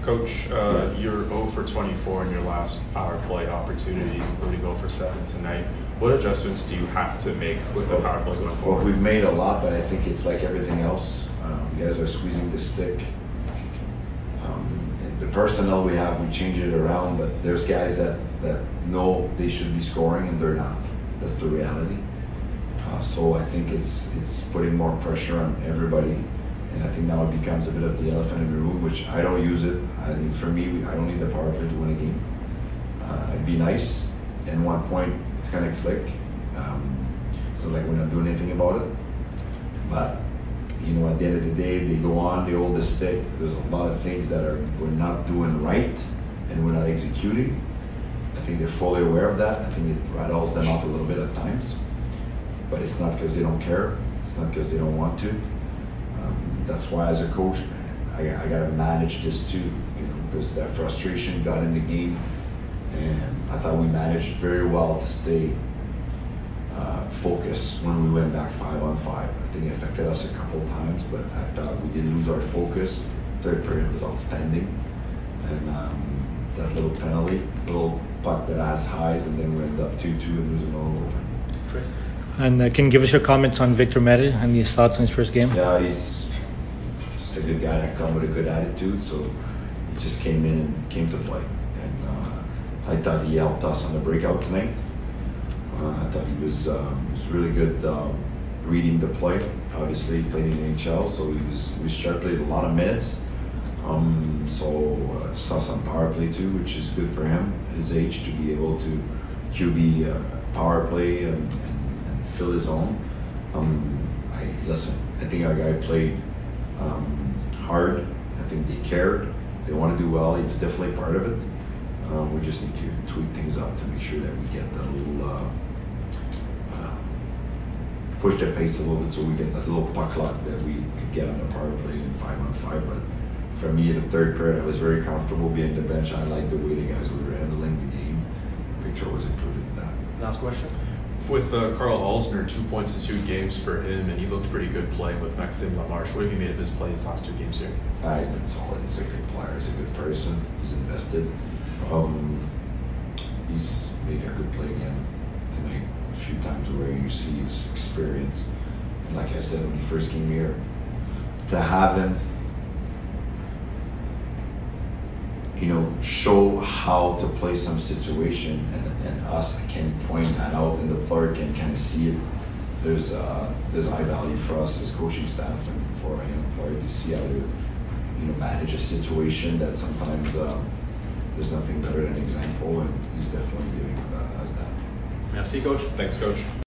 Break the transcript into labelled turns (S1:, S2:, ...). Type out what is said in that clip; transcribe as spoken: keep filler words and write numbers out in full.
S1: Coach, uh, yeah. You're zero for twenty-four in your last power play opportunities, including zero for seven tonight. What adjustments do you have to make with the power play going forward?
S2: Well, we've made a lot, but I think it's like everything else. Um, you guys are squeezing the stick. Um, the personnel we have, we change it around, but there's guys that, that know they should be scoring and they're not. That's the reality. Uh, so I think it's it's putting more pressure on everybody. And I think now it becomes a bit of the elephant in the room, which I don't use it. I think for me, I don't need the power play to win a game. Uh, it'd be nice. And one point, it's gonna click. Um, so like we're not doing anything about it. But you know, at the end of the day, they go on, they hold the stick. There's a lot of things that are we're not doing right, and we're not executing. I think they're fully aware of that. I think it rattles them up a little bit at times. But it's not because they don't care. It's not because they don't want to. Um, that's why, as a coach, I, I got to manage this too, you know, because that frustration got in the game, and I thought we managed very well to stay uh, focused when we went back five on five. I think it affected us a couple of times, but I thought we didn't lose our focus. Third period was outstanding, and um, that little penalty, little puck that has highs, and then we end up two two and losing all over.
S1: Chris?
S3: And uh, can you give us your comments on Victor Mete and his thoughts on his first game?
S2: Yeah, he's just a good guy that comes with a good attitude. So he just came in and came to play. And uh, I thought he helped us on the breakout tonight. Uh, I thought he was um, was really good um, reading the play. Obviously, he played in the N H L, so he was he was sharp, played a lot of minutes. Um, so uh, saw some power play too, which is good for him at his age to be able to Q B uh, power play and, and fill his own. Um, I listen. I think our guy played um, hard. I think they cared. They want to do well. He was definitely part of it. Um, we just need to tweak things up to make sure that we get that little uh, uh, push the pace a little bit, so we get that little puck luck that we could get on the power play in five on five. But for me, the third period, I was very comfortable being the bench. I liked the way the guys were handling the game. Victor was included in that.
S1: Last question. With uh, Karl Alzner, two points in two games for him, and he looked pretty good playing with Maxime Lamarche. What have you made of his play his last two games here?
S2: Uh, he's been solid. He's a good player. He's a good person. He's invested. Um, he's made a good play again tonight. A few times where you see his experience. And like I said, when he first came here, to have him, you know, show how to play some situation, and, and us can point that out, and the player can kind of see it. There's uh, there's high value for us as coaching staff and for a young player to see how to, you know, manage a situation that sometimes um, there's nothing better than an example, and he's definitely giving uh, us that.
S1: Merci, Coach. Thanks, Coach.